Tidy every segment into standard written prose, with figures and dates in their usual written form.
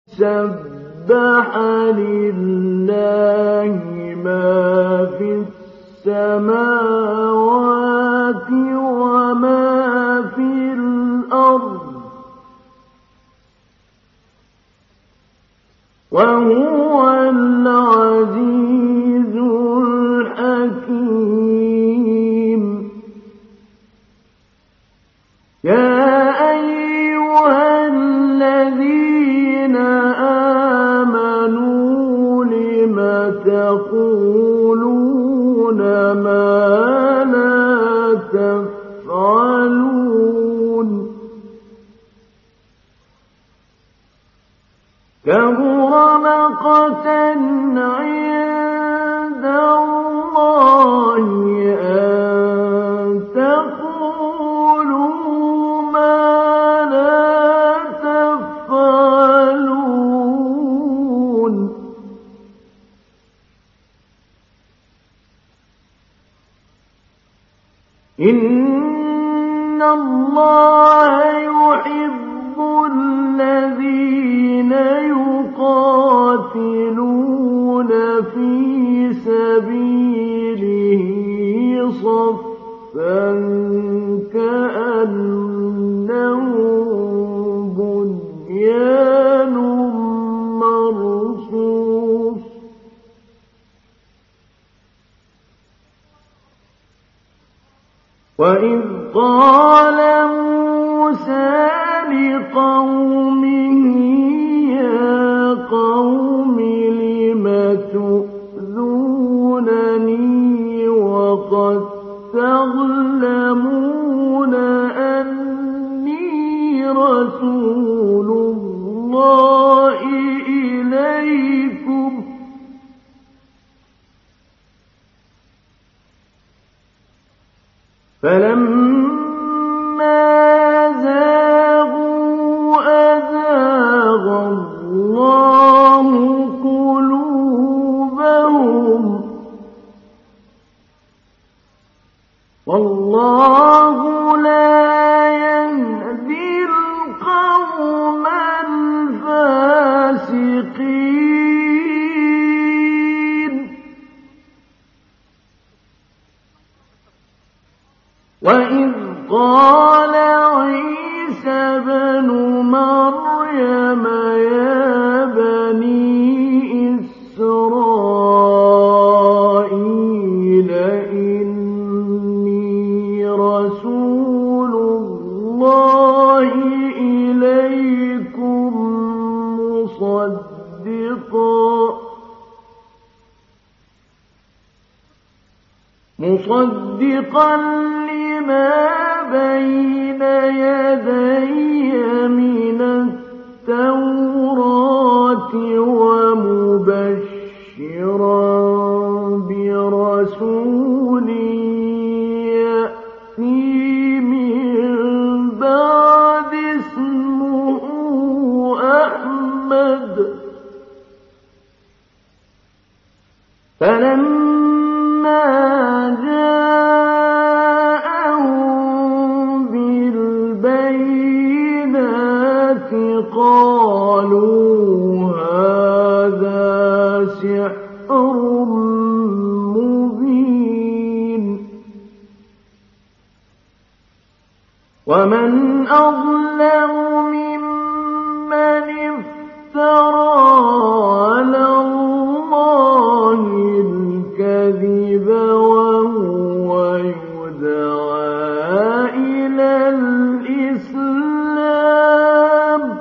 سَبَّحَ لِلَّهِ مَا فِي السَّمَاوَاتِ وَمَا فِي الْأَرْضِ ۖ وَهُوَ الْعَزِيزُ الْحَكِيمُ. يَا أَيُّهَا الَّذِينَ آمَنُوا لِمَ تَقُولُونَ مَا لَا تَفْعَلُونَ كَبُرَ مَقْتًا عِندَ اللَّهِ أَن تَقُولُوا مَا لَا تَفْعَلُونَ. إِنَّ اللَّهَ يُحِبُّ الَّذِينَ يُقَاتِلُونَ فِي سَبِيلِهِ صَفًّا كَأَنَّهُم بُنْيَانٌ مَّرْصُوصٌ. وَإِذْ قَالَ مُوسَىٰ لِقَوْمِهِ يَا قَوْمِ لِمَ تُؤْذُونَنِي وَقَدْ تَعْلَمُونَ أَنِّي رَسُولُ اللَّهِ إِلَيْكُمْ ۖ فَلَمَّا زَاغُوا أَزَاغَ اللَّهُ قُلُوبَهُمْ ۚ وَاللَّهُ لَا يَهْدِي الْقَوْمَ الْفَاسِقِينَ. وَإِذْ قَالَ عِيسَى ابْنُ مَرْيَمَ يَا بَنِي إِسْرَائِيلَ إِنِّي رَسُولُ اللَّهِ إِلَيْكُم مُصَدِّقًا لِّمَا بَيْنَ يَدَيَّ مِنَ التَّوْرَاةِ وَمُبَشِّرًا بِرَسُولٍ يَأْتِي مِن بَعْدِ اسْمُهُ أَحْمَدُ. فَلَمَّا جَاءَهُم بِالْبَيِّنَاتِ قَالُوا هَٰذَا سِحْرٌ مُّبِينٌ. وَمَنْ أَظْلَمُ مِمَّنِ افْتَرَىٰ عَلَى اللَّهِ الْكَذِبَ وَهُوَ يُدْعَىٰ إِلَى الْإِسْلَامِ ۚ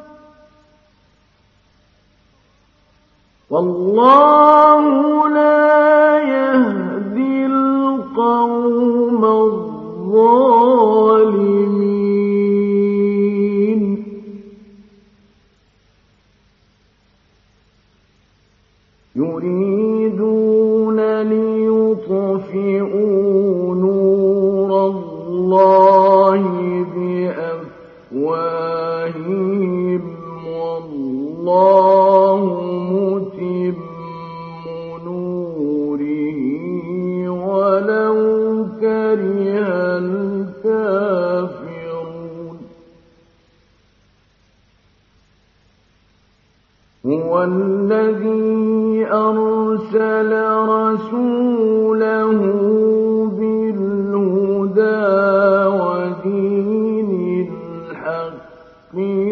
وَاللَّهُ لَا يَهْدِي الْقَوْمَ الظَّالِمِينَ. يُرِيدُونَ لِيُطْفِئُوا نُورَ اللَّهِ بِأَفْوَاهِهِمْ وَاللَّهُ مُتِمُّ نُورِهِ وَلَوْ كَرِهَ الْكَافِرُونَ. هو الذي أرسل رسوله بالهدى ودين الحق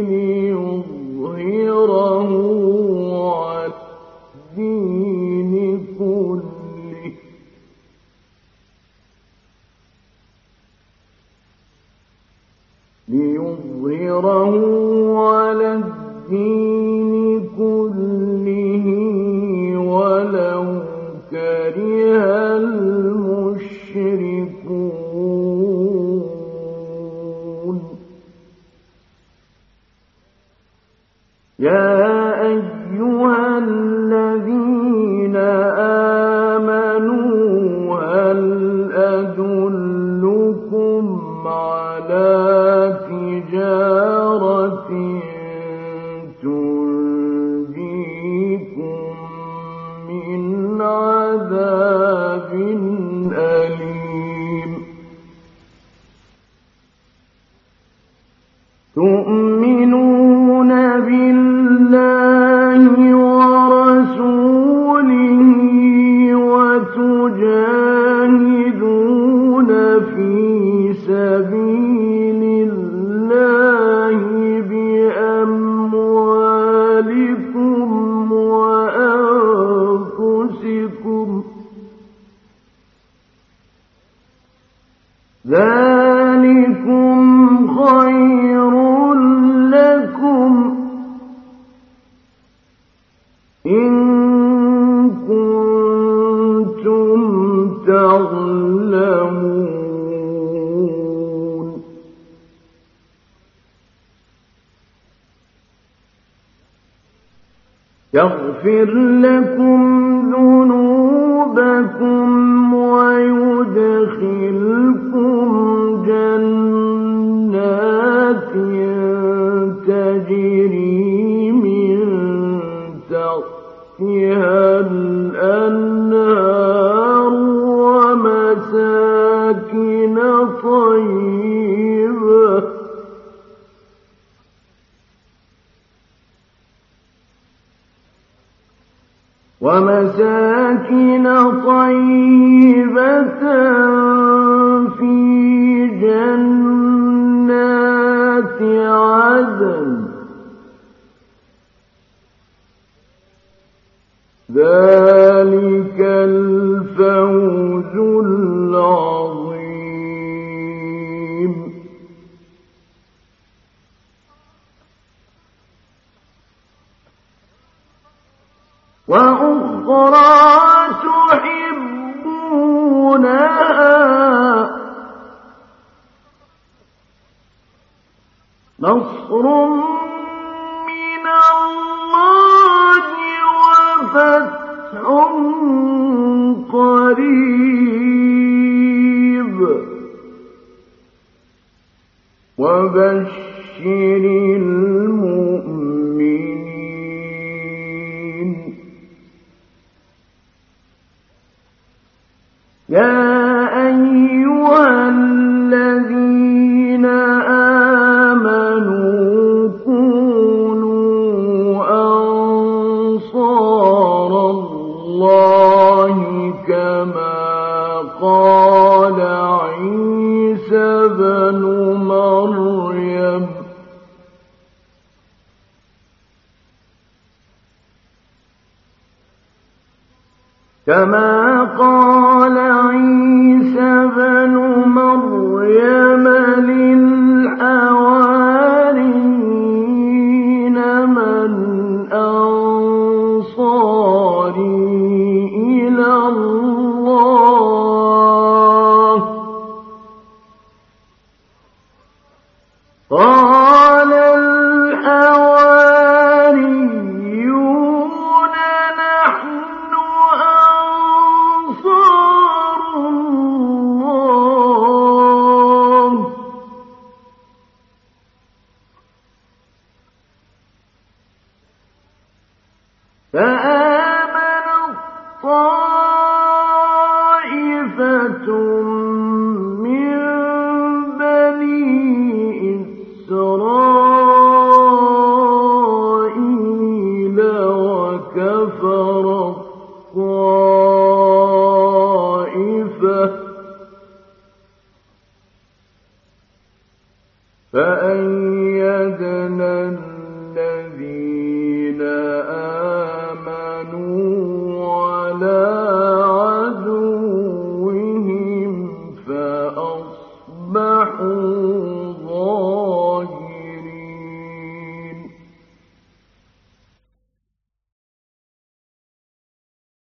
ليظهره على الدين كله كله ولو كره المشركون يا أيها الذين آمنوا هل أدلكم على تجارة تنجيكم من عذاب أليم تؤمنون بالله ورسوله وتجاهدون في سبيل الله بأموالكم وأنفسكم ذلكم خير لكم إن كنتم تعلمون يغفر لكم ذنوبكم ويدخلكم جنات تجري من تحتها الأنهار ومساكن طيبة في جنات عدن ذلك الفوز العظيم وأخرى تحبونها نصر من الله وفتح قريب وبشر المؤمنين يا أيها الذين آمنوا كونوا أنصار الله كما قال عيسى بن مريم للحواريين من أنصاري إلى الله قال الحواريون نحن أنصار الله فآمنت طائفة من بني إسرائيل فأيدنا